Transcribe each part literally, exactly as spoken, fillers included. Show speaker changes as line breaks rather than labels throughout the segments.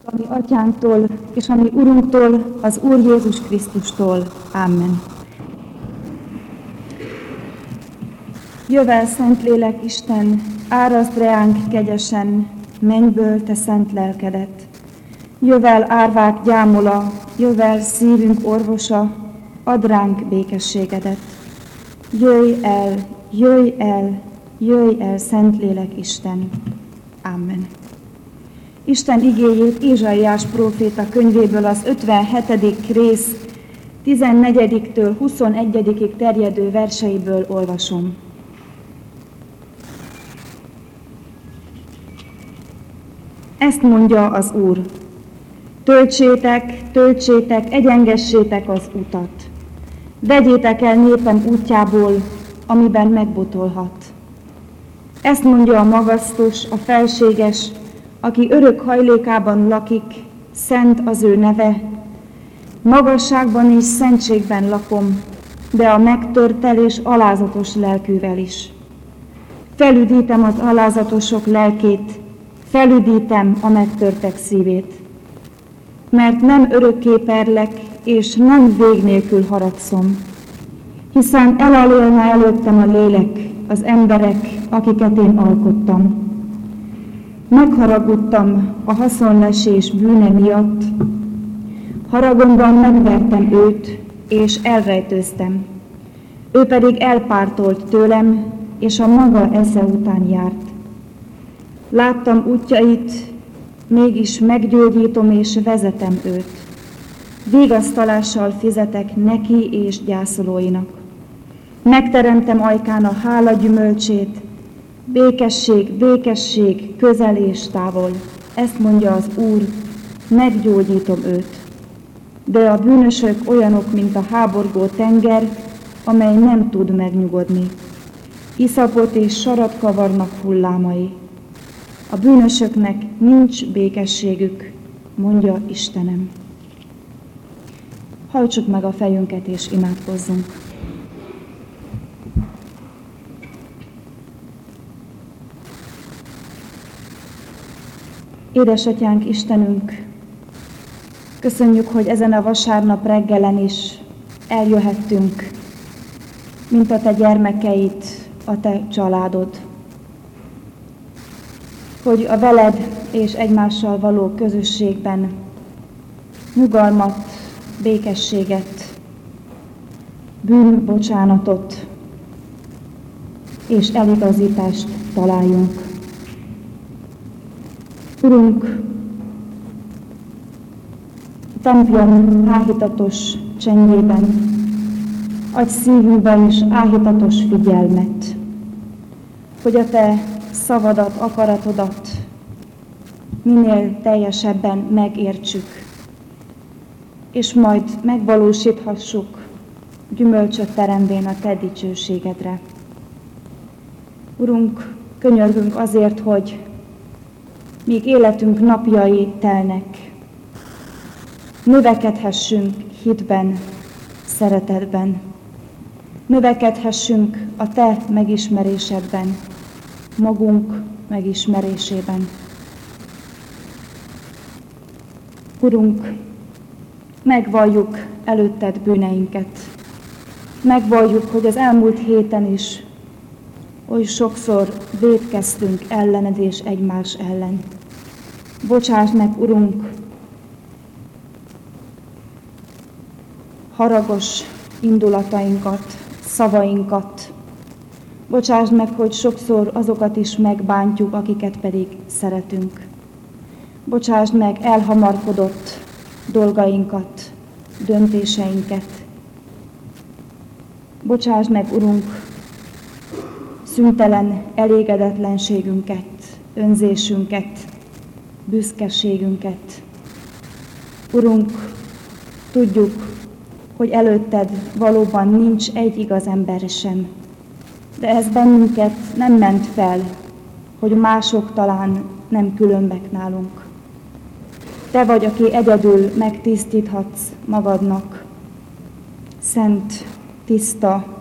a mi Atyánktól és a mi Urunktól, az Úr Jézus Krisztustól. Amen. Jövel, Szentlélek Isten, áraszd reánk kegyesen, mennyből te szent lelkedet. Jövel, árvák gyámola, jövel, szívünk orvosa, add ránk békességedet. Jöjj el, jöjj el, jöjj el, Szentlélek Isten. Amen. Isten igéjét Ézsaiás próféta könyvéből, az ötvenhetedik rész tizennegyediktől huszonegyedikig terjedő verseiből olvasom. Ezt mondja az Úr: töltsétek, töltsétek, egyengessétek az utat. Vegyétek el népem útjából, amiben megbotolhat. Ezt mondja a magasztos, a felséges, aki örök hajlékában lakik, szent az ő neve. Magasságban és szentségben lakom, de a megtörtel és alázatos lelkűvel is. Felüdítem az alázatosok lelkét, felüdítem a megtörtek szívét. Mert nem örökké perlek, és nem vég nélkül haragszom, hiszen elalélna előttem a lélek, az emberek, akiket én alkottam. Megharagudtam a haszonlesés bűne miatt, haragomban megvertem őt, és elrejtőztem. Ő pedig elpártolt tőlem, és a maga esze után járt. Láttam útjait, mégis meggyógyítom és vezetem őt. Vigasztalással fizetek neki és gyászolóinak. Megteremtem ajkán a hála gyümölcsét, békesség, békesség, közel és távol. Ezt mondja az Úr, meggyógyítom őt. De a bűnösök olyanok, mint a háborgó tenger, amely nem tud megnyugodni. Iszapot és sarat kavarnak hullámai. A bűnösöknek nincs békességük, mondja Istenem. Hajtsuk meg a fejünket és imádkozzunk. Édesatyánk, Istenünk, köszönjük, hogy ezen a vasárnap reggelen is eljöhettünk, mint a te gyermekeid, a te családod. Hogy a veled és egymással való közösségben nyugalmat, békességet, bűnbocsánatot és eligazítást találjunk. Urunk, templom áhítatos csendjében adj szívünkben is áhítatos figyelmet, hogy a te szavadat, akaratodat minél teljesebben megértsük, és majd megvalósíthassuk, gyümölcsöt teremvén a te dicsőségedre. Urunk, könyörgünk azért, hogy míg életünk napjai telnek, növekedhessünk hitben, szeretetben, növekedhessünk a te megismerésedben, magunk megismerésében. Urunk, megvalljuk előtted bűneinket, megvalljuk, hogy az elmúlt héten is oly sokszor vétkeztünk ellened és egymás ellen. Bocsáss meg, Urunk, haragos indulatainkat, szavainkat. Bocsáss meg, hogy sokszor azokat is megbántjuk, akiket pedig szeretünk. Bocsáss meg elhamarkodott dolgainkat, döntéseinket. Bocsáss meg, Urunk, szüntelen elégedetlenségünket, önzésünket, büszkeségünket. Urunk, tudjuk, hogy előtted valóban nincs egy igaz ember sem, de ez bennünket nem ment fel, hogy mások talán nem különbek nálunk. Te vagy, aki egyedül megtisztíthatsz magadnak, szent, tiszta,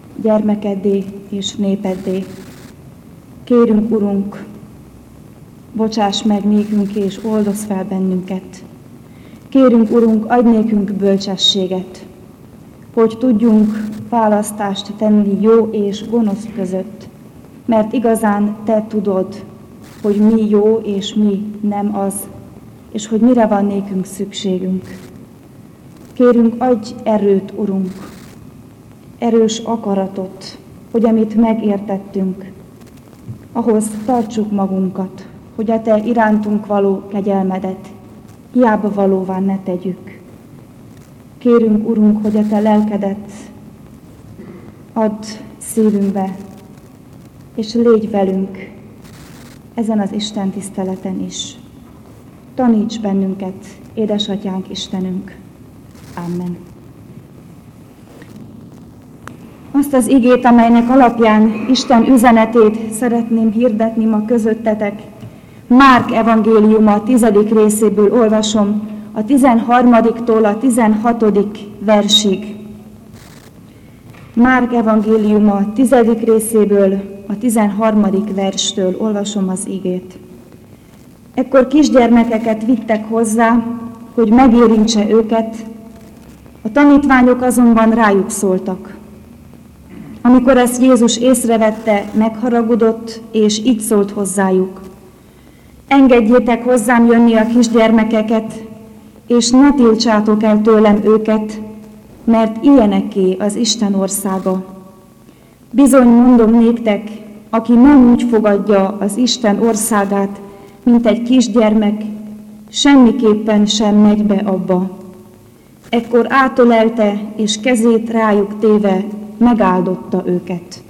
gyermekeddé és népeddé. Kérünk, Urunk, bocsáss meg nékünk és oldozz fel bennünket. Kérünk, Urunk, adj nékünk bölcsességet, hogy tudjunk választást tenni jó és gonosz között, mert igazán Te tudod, hogy mi jó és mi nem az, és hogy mire van nékünk szükségünk. Kérünk, adj erőt, Urunk, erős akaratot, hogy amit megértettünk, ahhoz tartsuk magunkat, hogy a Te irántunk való kegyelmedet hiába valóvá ne tegyük. Kérünk, Urunk, hogy a Te lelkedet add szívünkbe, és légy velünk ezen az Isten tiszteleten is. Taníts bennünket, édesatyánk Istenünk. Amen. Azt az igét, amelynek alapján Isten üzenetét szeretném hirdetni ma közöttetek, Márk evangéliuma a tizedik részéből olvasom, a tizenharmadiktól a tizenhatodik versig. Márk evangéliuma a tizedik részéből a tizenharmadik verstől olvasom az igét. Ekkor kisgyermekeket vittek hozzá, hogy megérintse őket, a tanítványok azonban rájuk szóltak. Amikor ezt Jézus észrevette, megharagudott, és így szólt hozzájuk: engedjétek hozzám jönni a kisgyermekeket, és ne tiltsátok el tőlem őket, mert ilyeneké az Isten országa. Bizony mondom néktek, aki nem úgy fogadja az Isten országát, mint egy kisgyermek, semmiképpen sem megy be abba. Ekkor átölelte, és kezét rájuk téve megáldotta őket.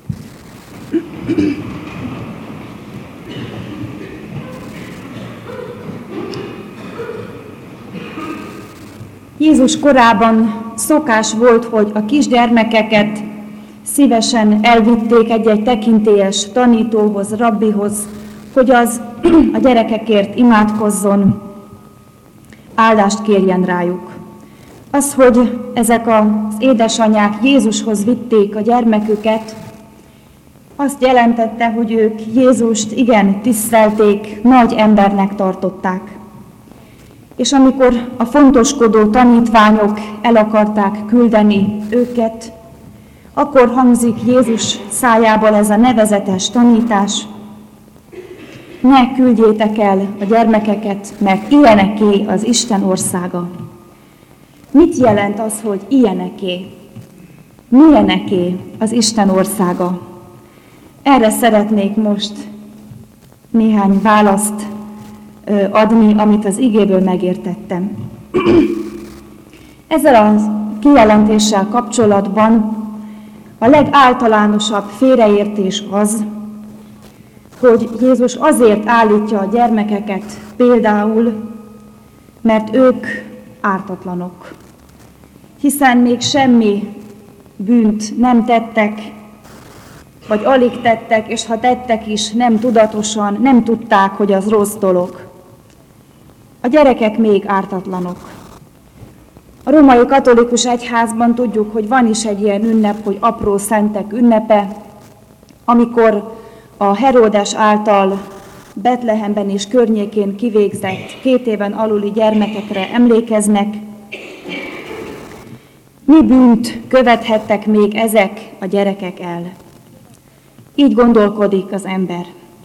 Jézus korában szokás volt, hogy a kisgyermekeket szívesen elvitték egy-egy tekintélyes tanítóhoz, rabbihoz, hogy az a gyerekekért imádkozzon, áldást kérjen rájuk. Az, hogy ezek az édesanyák Jézushoz vitték a gyermeküket, azt jelentette, hogy ők Jézust igen tisztelték, nagy embernek tartották. És amikor a fontoskodó tanítványok el akarták küldeni őket, akkor hangzik Jézus szájából ez a nevezetes tanítás: ne küldjétek el a gyermekeket, mert ilyeneké az Isten országa. Mit jelent az, hogy ilyeneké? Milyeneké az Isten országa? Erre szeretnék most néhány választ adni, amit az igéből megértettem. Ezzel a kijelentéssel kapcsolatban a legáltalánosabb félreértés az, hogy Jézus azért állítja a gyermekeket például, mert ők ártatlanok, hiszen még semmi bűnt nem tettek, vagy alig tettek, és ha tettek is, nem tudatosan, nem tudták, hogy az rossz dolog. A gyerekek még ártatlanok. A római katolikus egyházban tudjuk, hogy van is egy ilyen ünnep, hogy apró szentek ünnepe, amikor a Heródes által Betlehemben és környékén kivégzett két éven aluli gyermekekre emlékeznek. Mi bűnt követhettek még ezek a gyerekek el? Így gondolkodik az ember.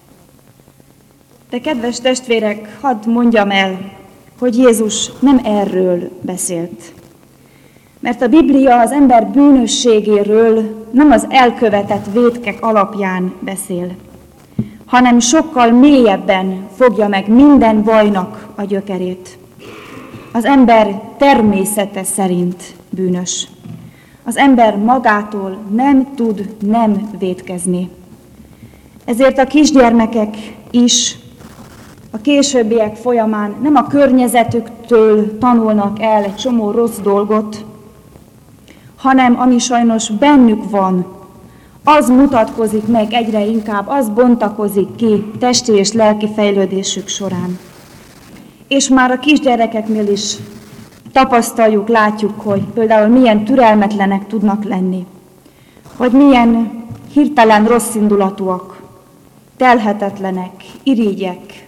De kedves testvérek, hadd mondjam el, hogy Jézus nem erről beszélt. Mert a Biblia az ember bűnösségéről nem az elkövetett vétkek alapján beszél, hanem sokkal mélyebben fogja meg minden bajnak a gyökerét. Az ember természete szerint bűnös. Az ember magától nem tud nem vétkezni. Ezért a kisgyermekek is a későbbiek folyamán nem a környezetüktől tanulnak el egy csomó rossz dolgot, hanem ami sajnos bennük van, az mutatkozik meg egyre inkább, az bontakozik ki testi és lelki fejlődésük során. És már a kisgyerekeknél is tapasztaljuk, látjuk, hogy például milyen türelmetlenek tudnak lenni, vagy milyen hirtelen rosszindulatúak, telhetetlenek, irigyek,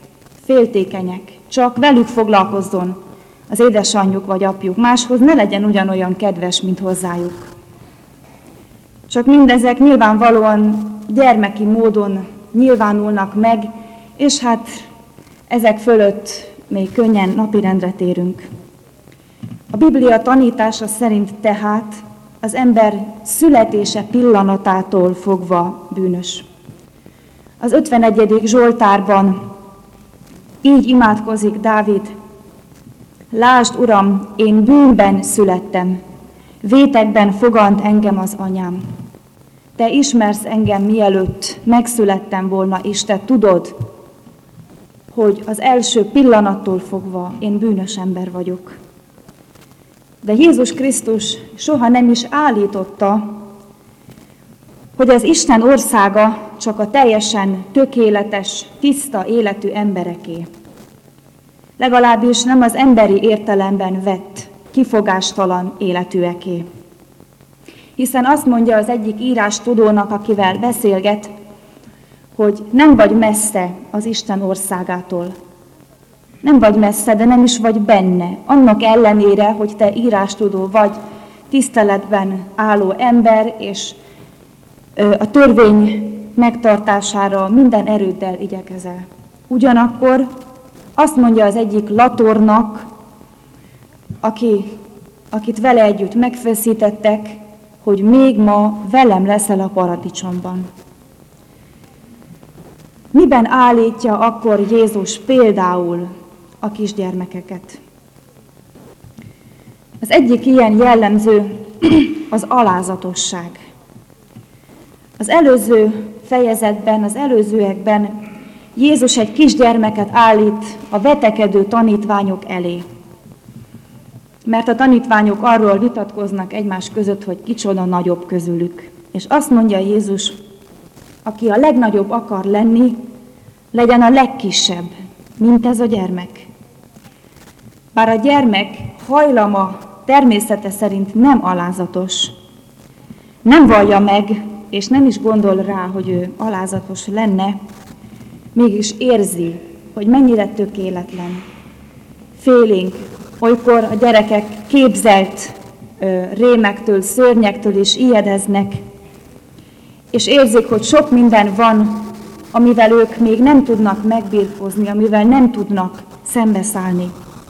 féltékenyek, csak velük foglalkozzon az édesanyjuk vagy apjuk, máshoz ne legyen ugyanolyan kedves, mint hozzájuk. Csak mindezek nyilvánvalóan gyermeki módon nyilvánulnak meg, és hát ezek fölött még könnyen napirendre térünk. A Biblia tanítása szerint tehát az ember születése pillanatától fogva bűnös. Az ötvenegyedik Zsoltárban így imádkozik Dávid: Lásd, Uram, én bűnben születtem, vétekben fogant engem az anyám. Te ismersz engem, mielőtt megszülettem volna, és te tudod, hogy az első pillanattól fogva én bűnös ember vagyok. De Jézus Krisztus soha nem is állította, hogy az Isten országa csak a teljesen tökéletes, tiszta életű embereké. Legalábbis nem az emberi értelemben vett, kifogástalan életűeké. Hiszen azt mondja az egyik írástudónak, akivel beszélget, hogy nem vagy messze az Isten országától. Nem vagy messze, de nem is vagy benne. Annak ellenére, hogy te írástudó vagy, tiszteletben álló ember, és a törvény megtartására minden erőddel igyekezel. Ugyanakkor azt mondja az egyik latornak, aki, akit vele együtt megfeszítettek, hogy még ma velem leszel a paradicsomban. Miben állítja akkor Jézus például a kisgyermekeket? Az egyik ilyen jellemző az alázatosság. Az előző fejezetben, az előzőekben Jézus egy kisgyermeket állít a vetekedő tanítványok elé. Mert a tanítványok arról vitatkoznak egymás között, hogy kicsoda nagyobb közülük. És azt mondja Jézus, aki a legnagyobb akar lenni, legyen a legkisebb, mint ez a gyermek. Bár a gyermek hajlama természete szerint nem alázatos, nem vallja meg, és nem is gondol rá, hogy ő alázatos lenne, mégis érzi, hogy mennyire tökéletlen. Félénk, olykor a gyerekek képzelt ö, rémektől, szörnyektől is ijedeznek, és érzik, hogy sok minden van, amivel ők még nem tudnak megbirkózni, amivel nem tudnak szembeszállni.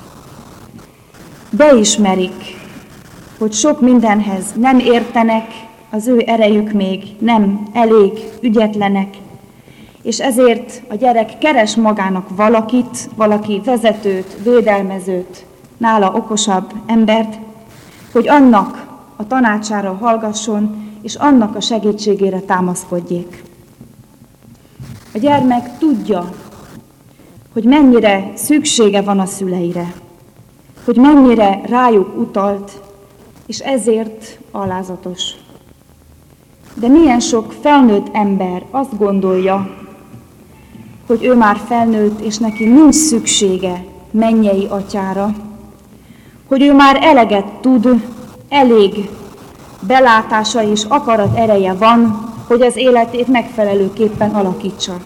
Beismerik, hogy sok mindenhez nem értenek, az ő erejük még nem elég ügyetlenek, és ezért a gyerek keres magának valakit, valaki vezetőt, védelmezőt, nála okosabb embert, hogy annak a tanácsára hallgasson, és annak a segítségére támaszkodjék. A gyermek tudja, hogy mennyire szüksége van a szüleire, hogy mennyire rájuk utalt, és ezért alázatos. De milyen sok felnőtt ember azt gondolja, hogy ő már felnőtt, és neki nincs szüksége mennyei atyára, hogy ő már eleget tud, elég belátása és akarat ereje van, hogy az életét megfelelőképpen alakítsa.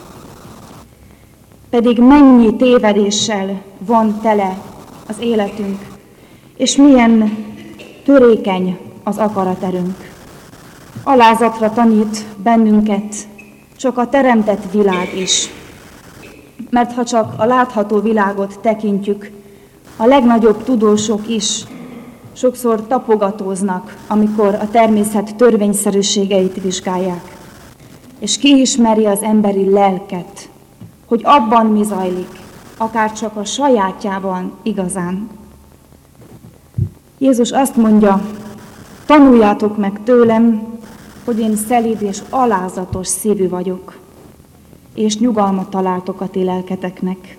Pedig mennyi tévedéssel van tele az életünk, és milyen törékeny az akaraterőnk. Alázatra tanít bennünket csak a teremtett világ is. Mert ha csak a látható világot tekintjük, a legnagyobb tudósok is sokszor tapogatóznak, amikor a természet törvényszerűségeit vizsgálják. És ki ismeri az emberi lelket, hogy abban mi zajlik, akár csak a sajátjában igazán. Jézus azt mondja, tanuljátok meg tőlem, hogy én szelíd és alázatos szívű vagyok, és nyugalmat találtok a ti lelketeknek.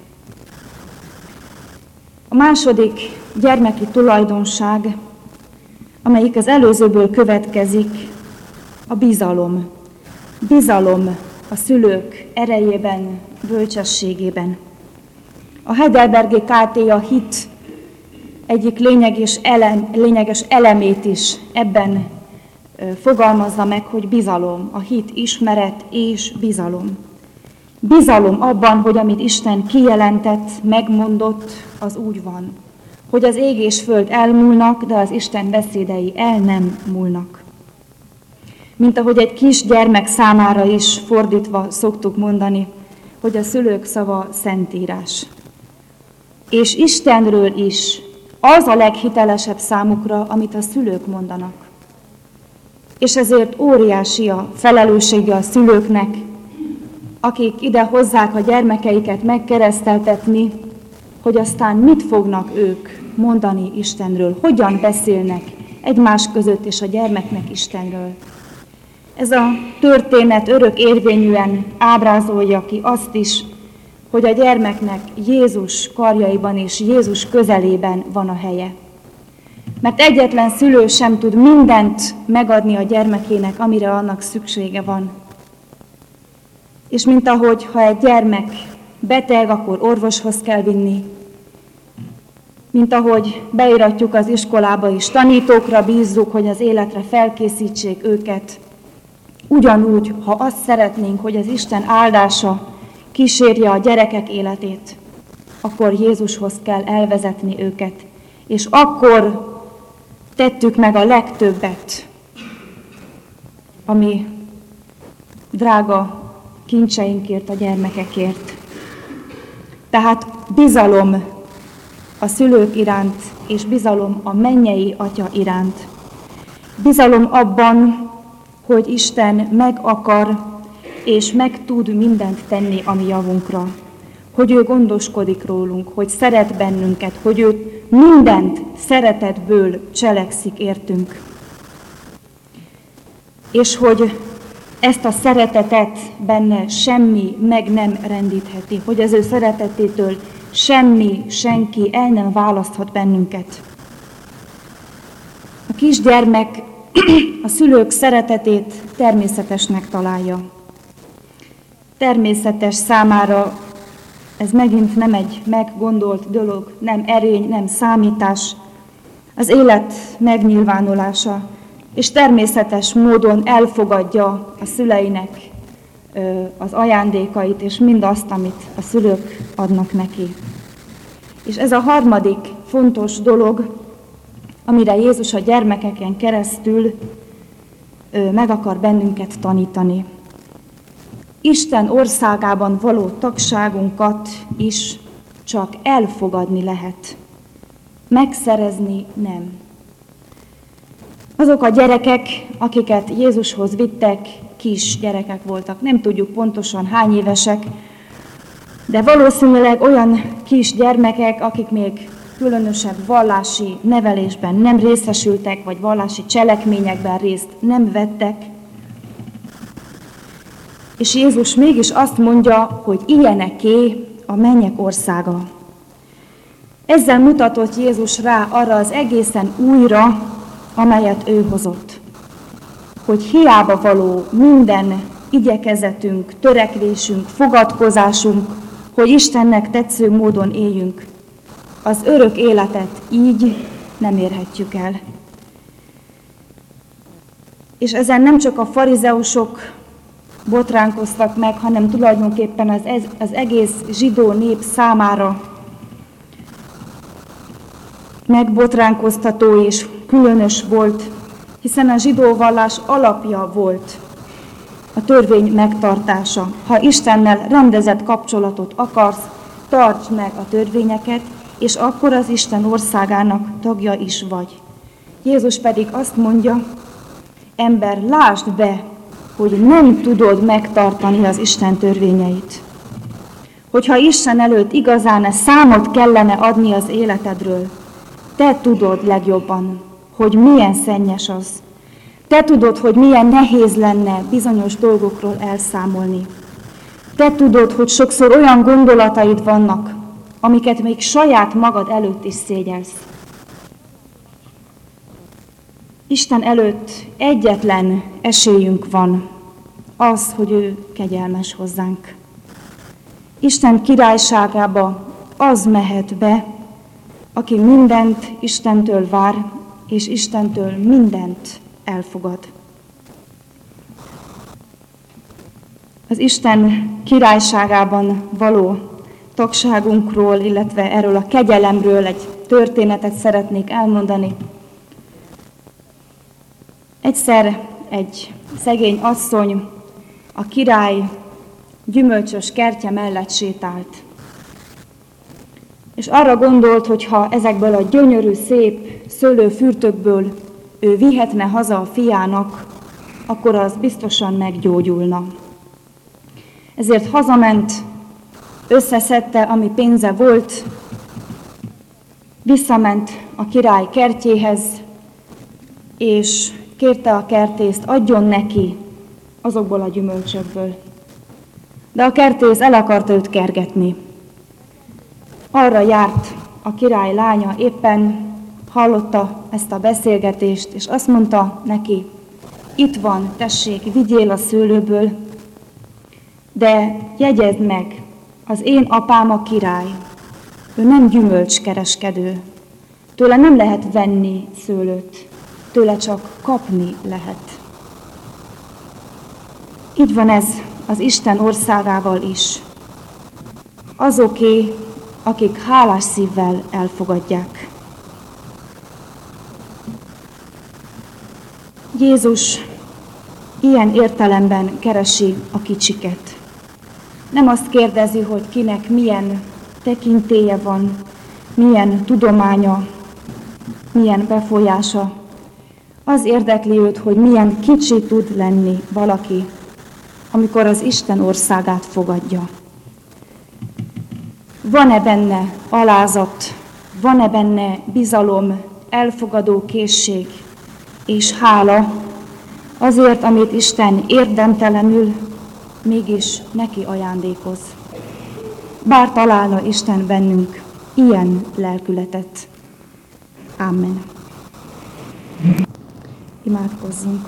A második gyermeki tulajdonság, amelyik az előzőből következik, a bizalom. Bizalom a szülők erejében, bölcsességében. A Heidelbergi ká té a hit egyik lényeges, elem, lényeges elemét is ebben fogalmazza meg, hogy bizalom, a hit, ismeret és bizalom. Bizalom abban, hogy amit Isten kijelentett, megmondott, az úgy van. Hogy az ég és föld elmúlnak, de az Isten beszédei el nem múlnak. Mint ahogy egy kis gyermek számára is fordítva szoktuk mondani, hogy a szülők szava szentírás. És Istenről is az a leghitelesebb számukra, amit a szülők mondanak. És ezért óriási a felelőssége a szülőknek, akik ide hozzák a gyermekeiket megkereszteltetni, hogy aztán mit fognak ők mondani Istenről, hogyan beszélnek egymás között és a gyermeknek Istenről. Ez a történet örök érvényűen ábrázolja ki azt is, hogy a gyermeknek Jézus karjaiban és Jézus közelében van a helye. Mert egyetlen szülő sem tud mindent megadni a gyermekének, amire annak szüksége van. És mint ahogy, ha egy gyermek beteg, akkor orvoshoz kell vinni, mint ahogy beiratjuk az iskolába és tanítókra bízzuk, hogy az életre felkészítsék őket, ugyanúgy, ha azt szeretnénk, hogy az Isten áldása kísérje a gyerekek életét, akkor Jézushoz kell elvezetni őket, és akkor tettük meg a legtöbbet, ami drága kincseinkért, a gyermekekért. Tehát bizalom a szülők iránt, és bizalom a mennyei Atya iránt. Bizalom abban, hogy Isten meg akar, és meg tud mindent tenni a mi javunkra. Hogy ő gondoskodik rólunk, hogy szeret bennünket, hogy ő mindent szeretetből cselekszik értünk. És hogy ezt a szeretetet benne semmi meg nem rendítheti, hogy az ő szeretetétől semmi, senki el nem választhat bennünket. A kisgyermek a szülők szeretetét természetesnek találja. Természetes számára ez megint nem egy meggondolt dolog, nem erény, nem számítás, az élet megnyilvánulása, és természetes módon elfogadja a szüleinek az ajándékait, és mindazt, amit a szülők adnak neki. És ez a harmadik fontos dolog, amire Jézus a gyermekeken keresztül meg akar bennünket tanítani. Isten országában való tagságunkat is csak elfogadni lehet, megszerezni nem. Azok a gyerekek, akiket Jézushoz vittek, kis gyerekek voltak, nem tudjuk pontosan hány évesek, de valószínűleg olyan kis gyermekek, akik még különösebb vallási nevelésben nem részesültek, vagy vallási cselekményekben részt nem vettek. És Jézus mégis azt mondja, hogy ilyeneké a mennyek országa. Ezzel mutatott Jézus rá arra az egészen újra, amelyet ő hozott. Hogy hiába való minden igyekezetünk, törekvésünk, fogadkozásunk, hogy Istennek tetsző módon éljünk, az örök életet így nem érhetjük el. És ezen nem csak a farizeusok botránkoztak meg, hanem tulajdonképpen az, ez, az egész zsidó nép számára megbotránkoztató és különös volt, hiszen a zsidó vallás alapja volt a törvény megtartása. Ha Istennel rendezett kapcsolatot akarsz, tartsd meg a törvényeket, és akkor az Isten országának tagja is vagy. Jézus pedig azt mondja, ember, lásd be, hogy nem tudod megtartani az Isten törvényeit. Hogyha Isten előtt igazán számot kellene adni az életedről, te tudod legjobban, hogy milyen szennyes az. Te tudod, hogy milyen nehéz lenne bizonyos dolgokról elszámolni. Te tudod, hogy sokszor olyan gondolataid vannak, amiket még saját magad előtt is szégyelsz. Isten előtt egyetlen esélyünk van, az, hogy ő kegyelmes hozzánk. Isten királyságába az mehet be, aki mindent Istentől vár, és Istentől mindent elfogad. Az Isten királyságában való tagságunkról, illetve erről a kegyelemről egy történetet szeretnék elmondani. Egyszer egy szegény asszony a király gyümölcsös kertje mellett sétált. És arra gondolt, hogy ha ezekből a gyönyörű, szép szőlőfürtökből ő vihetne haza a fiának, akkor az biztosan meggyógyulna. Ezért hazament, összeszedte, ami pénze volt, visszament a király kertjéhez, és kérte a kertészt, adjon neki azokból a gyümölcsökből. De a kertész el akarta őt kergetni. Arra járt a király lánya, éppen hallotta ezt a beszélgetést, és azt mondta neki, itt van, tessék, vigyél a szőlőből, de jegyezd meg, az én apám a király, ő nem gyümölcskereskedő, tőle nem lehet venni szőlőt, tőle csak kapni lehet. Így van ez az Isten országával is. Azoké, akik hálás szívvel elfogadják. Jézus ilyen értelemben keresi a kicsiket. Nem azt kérdezi, hogy kinek milyen tekintélye van, milyen tudománya, milyen befolyása. Az érdekli őt, hogy milyen kicsi tud lenni valaki, amikor az Isten országát fogadja. Van-e benne alázat, van-e benne bizalom, elfogadó készség és hála azért, amit Isten érdemtelenül mégis neki ajándékoz. Bár találna Isten bennünk ilyen lelkületet. Amen. Imádkozzunk.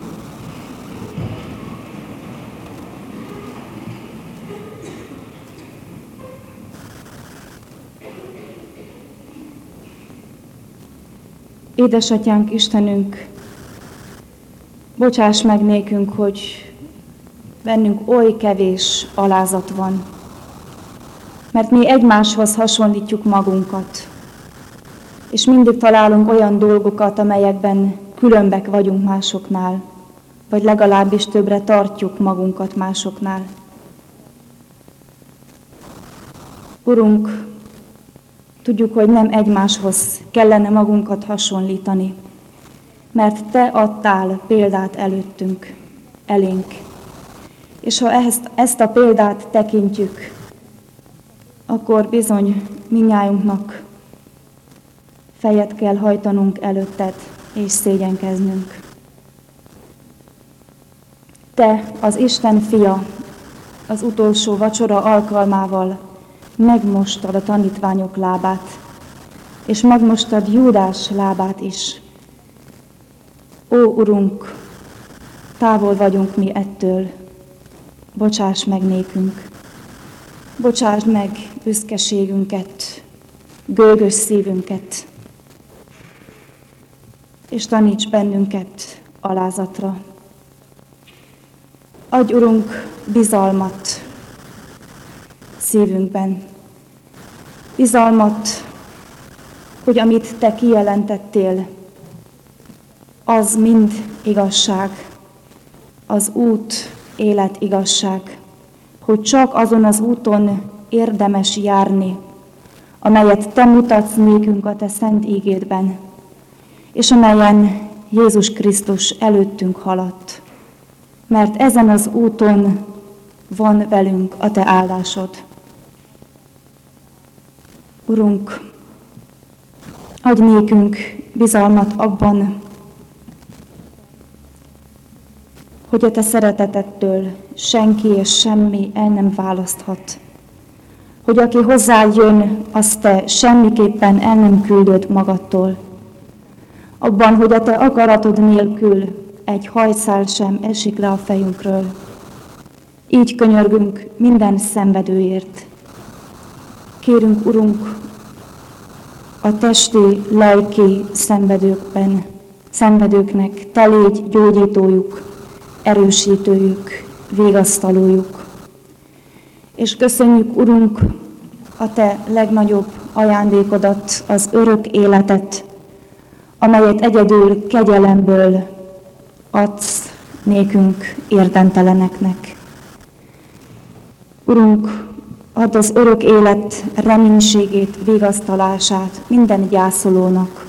Édesatyánk, Istenünk, bocsáss meg nékünk, hogy bennünk oly kevés alázat van, mert mi egymáshoz hasonlítjuk magunkat, és mindig találunk olyan dolgokat, amelyekben különbek vagyunk másoknál, vagy legalábbis többre tartjuk magunkat másoknál. Urunk, tudjuk, hogy nem egymáshoz kellene magunkat hasonlítani, mert Te adtál példát előttünk, elénk. És ha ezt, ezt a példát tekintjük, akkor bizony mindnyájunknak fejet kell hajtanunk előtted, és szégyenkeznünk. Te, az Isten fia, az utolsó vacsora alkalmával megmostad a tanítványok lábát, és megmostad Júdás lábát is. Ó, Urunk, távol vagyunk mi ettől, bocsáss meg nékünk, bocsáss meg büszkeségünket, gőgös szívünket, és taníts bennünket alázatra. Adj, Urunk, bizalmat szívünkben, bizalmat, hogy amit Te kijelentettél, az mind igazság, az út, élet, igazság, hogy csak azon az úton érdemes járni, amelyet Te mutatsz nékünk a Te szent ígédben, és amelyen Jézus Krisztus előttünk haladt, mert ezen az úton van velünk a Te áldásod. Urunk, adj nékünk bizalmat abban, hogy a Te szeretetettől senki és semmi el nem választhat. Hogy aki hozzád jön, azt Te semmiképpen el nem küldöd magadtól. Abban, hogy a Te akaratod nélkül egy hajszál sem esik le a fejünkről. Így könyörgünk minden szenvedőért. Kérünk, Urunk, a testi, lelki szenvedőkben, szenvedőknek Te légy gyógyítójuk, erősítőjük, végasztalójuk. És köszönjük, Urunk, a Te legnagyobb ajándékodat, az örök életet, amelyet egyedül kegyelemből adsz nékünk érdenteleneknek. Urunk, add az örök élet reménységét, vigasztalását minden gyászolónak.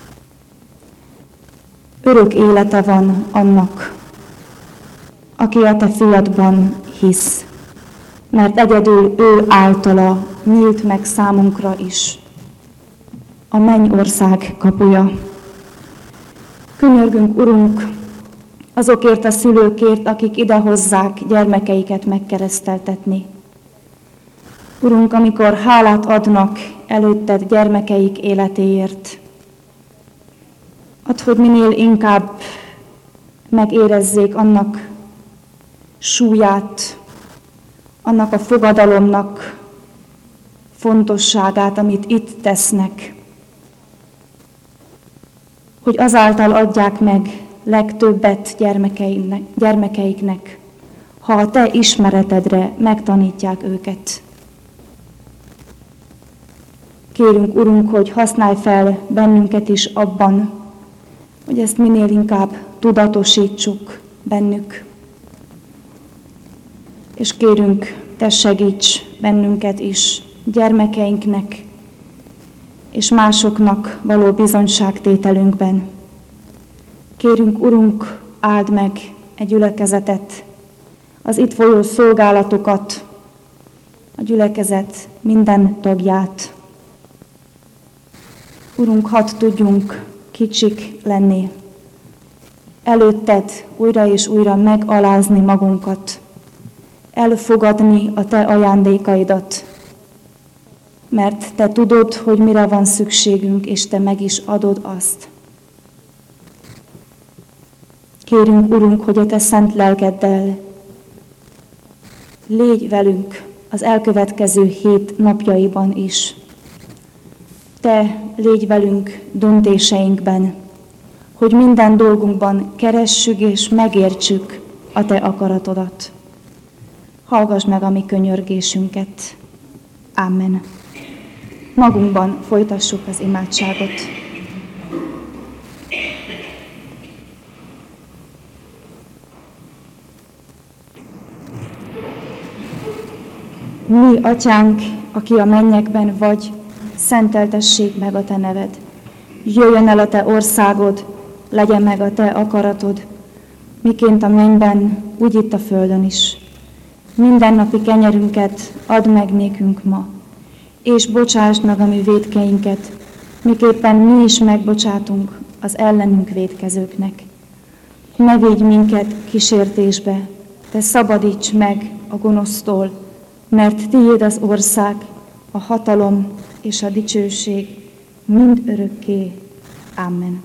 Örök élete van annak, aki a Te fiadban hisz, mert egyedül ő általa nyílt meg számunkra is a mennyország kapuja. Könyörgünk, Urunk, azokért a szülőkért, akik idehozzák gyermekeiket megkereszteltetni. Urunk, amikor hálát adnak előtted gyermekeik életéért, add, hogy minél inkább megérezzék annak súlyát, annak a fogadalomnak fontosságát, amit itt tesznek, hogy azáltal adják meg legtöbbet gyermekeiknek, gyermekeiknek, ha a Te ismeretedre megtanítják őket. Kérünk, Urunk, hogy használj fel bennünket is abban, hogy ezt minél inkább tudatosítsuk bennük. És kérünk, Te segíts bennünket is, gyermekeinknek és másoknak való bizonyságtételünkben. Kérünk, Urunk, áld meg egy gyülekezetet, az itt folyó szolgálatokat, a gyülekezet minden tagját. Urunk, hadd tudjunk kicsik lenni, előtted újra és újra megalázni magunkat, elfogadni a Te ajándékaidat, mert Te tudod, hogy mire van szükségünk, és Te meg is adod azt. Kérünk, Urunk, hogy a Te szent lelkeddel légy velünk az elkövetkező hét napjaiban is. Te légy velünk döntéseinkben, hogy minden dolgunkban keressük és megértsük a Te akaratodat. Hallgass meg a mi könyörgésünket. Amen. Magunkban folytassuk az imádságot. Mi, Atyánk, aki a mennyekben vagy, szenteltessék meg a Te neved. Jöjjön el a Te országod, legyen meg a Te akaratod, miként a mennyben, úgy itt a földön is. Mindennapi kenyerünket add meg nékünk ma, és bocsásd meg a mi vétkeinket, miképpen mi is megbocsátunk az ellenünk vétkezőknek. Ne védj minket kísértésbe, Te szabadíts meg a gonosztól, mert Tiéd az ország, a hatalom és a dicsőség mind örökké. Amen.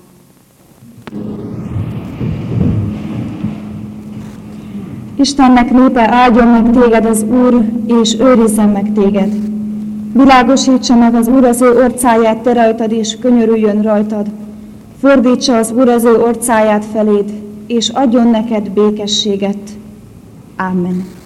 Istennek népe, áldjon meg téged az Úr, és őrizzen meg téged. Világosítsa meg az Úr az ő orcáját te rajtad, és könyörüljön rajtad. Fordítsa az Úr az ő orcáját feléd, és adjon neked békességet. Amen.